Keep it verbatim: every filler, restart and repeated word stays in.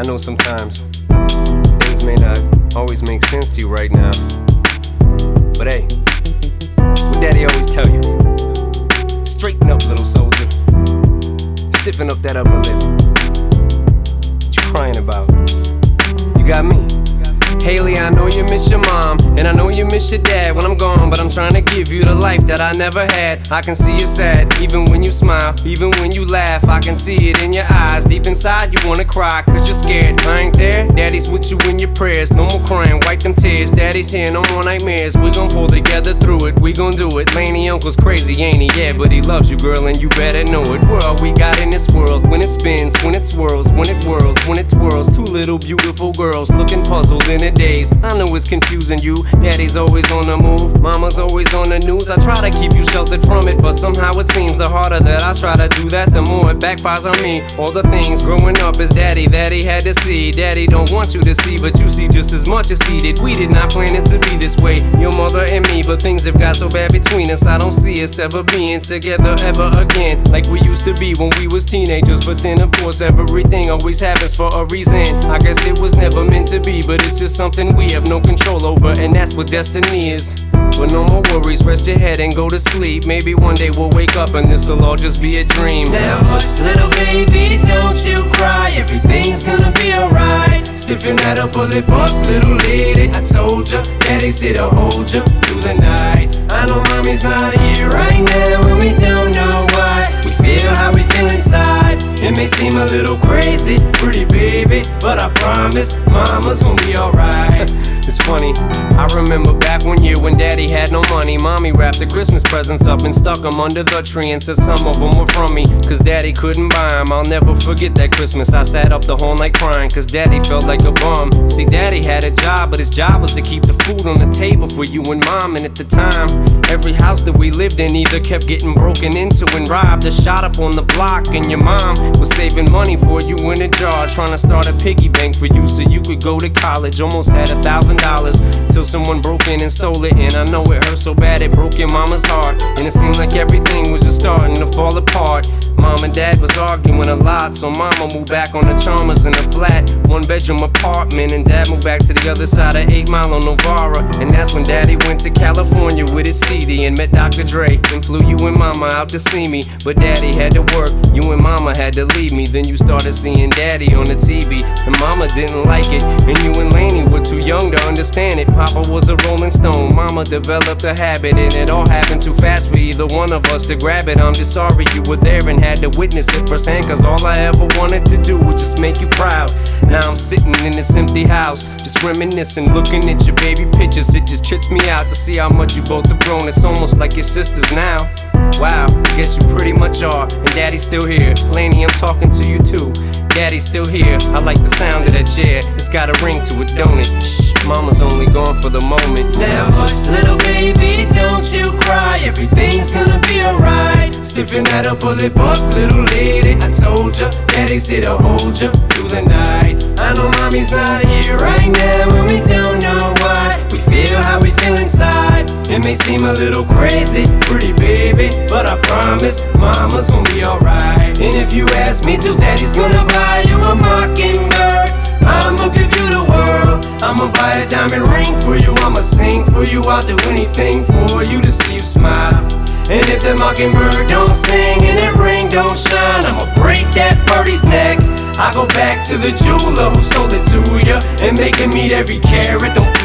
know sometimes things may not always make sense to you right now, but hey, what Daddy always tell you: straighten up, little soldier. Stiffen up that upper lip. What you crying about? You got me. Haley, I know you miss your mom, and I know you miss your dad when I'm gone, but I'm trying to give you the life that I never had. I can see you sad, even when you smile, even when you laugh. I can see it in your eyes, deep inside you wanna cry, cause you're scared. I ain't there, Daddy's with you in your prayers. No more crying, wipe them tears. Daddy's here, no more nightmares. We gon' pull together through it, we gon' do it. Laney uncle's crazy, ain't he? Yeah, but he loves you, girl, and you better know it. We're all we got in this world, when it spins, when it swirls, when it whirls, when it twirls. Two little beautiful girls looking puzzled in a daze. I know it's confusing you. Daddy's always on the move, mama's always on the news. I try to keep you sheltered from it, but somehow it seems the harder that I try to do that, the more it backfires on me. All the things growing up as daddy that he had to see, daddy don't want you to see, but you see just as much as he did. We did not plan it to be this way, your mother and me, but things have got so bad between us. I don't see us ever being together ever again, like we used to be when we was teenagers. But then of course everything always happens for a reason. I guess it was never meant to be, but it's just something we have no control over, and that's what destiny is. But no more worries, rest your head and go to sleep. Maybe one day we'll wake up and this'll all just be a dream. Now hush, little baby, don't you cry. Everything's gonna be alright. Stiffen that upper lip up, little lady. I told ya, Daddy's here to hold ya through the night. I know mommy's not here right now, and we don't know why. We feel how we feel inside. It may seem a little crazy, pretty baby, but I promise mama's gonna be alright. It's funny, I remember back one year when Daddy had no money. Mommy wrapped the Christmas presents up and stuck them under the tree and said some of them were from me, cause Daddy couldn't buy them. I'll never forget that Christmas. I sat up the whole night crying, cause Daddy felt like a bum. See, Daddy had a job, but his job was to keep the food on the table for you and Mom. And at the time, every house that we lived in either kept getting broken into and robbed or shot up on the block. And your mom was saving money for you in a jar, trying to start a piggy bank for you so you could go to college. Almost had a thousand dollars till someone broke in and stole it. And I know it hurt so bad it broke your mama's heart, and it seemed like everything was just starting to fall apart. Mom and Dad was arguing a lot, so Mama moved back on the Chalmers in a flat one bedroom apartment, and Dad moved back to the other side of eight Mile on Novara. And that's when Daddy went to California with his C D and met Doctor Dre, and flew you and Mama out to see me. But Daddy had to work, you and Mama had to leave me. Then you started seeing Daddy on the T V, and Mama didn't like it, and you and Laney were too young to understand it. Papa was a Rolling Stone, Mama developed a habit, and it all happened too fast for either one of us to grab it. I'm just sorry you were there and had to witness it firsthand, cause all I ever wanted to do was just make you proud. Now I'm sitting in this empty house, just reminiscing, looking at your baby pictures. It just trips me out to see how much you both have grown. It's almost like your sisters now. Wow, I guess you pretty much are, and Daddy's still here. Laney, I'm talking to you too. Daddy's still here. I like the sound of that chair. It's got a ring to it, don't it? Shh, Mama's only gone for the moment. Now hush, little baby, don't you cry. Everything's gonna be alright. Stiffen that upper lip up, little lady. I told ya, Daddy's here to hold ya through the night. I know mommy's not here right now, and we don't know why. We feel how we feel inside. It may seem a little crazy, pretty baby, but I promise mama's gonna be alright. And if you ask me to, Daddy's gonna buy you a mockingbird. I'ma give you the world. I'ma buy a diamond ring for you. I'ma sing for you. I'll do anything for you to see you smile. And if that mockingbird don't sing and that ring don't shine, I'ma break that birdie's neck. I go back to the jeweler who sold it to ya and make him meet every carat. Don't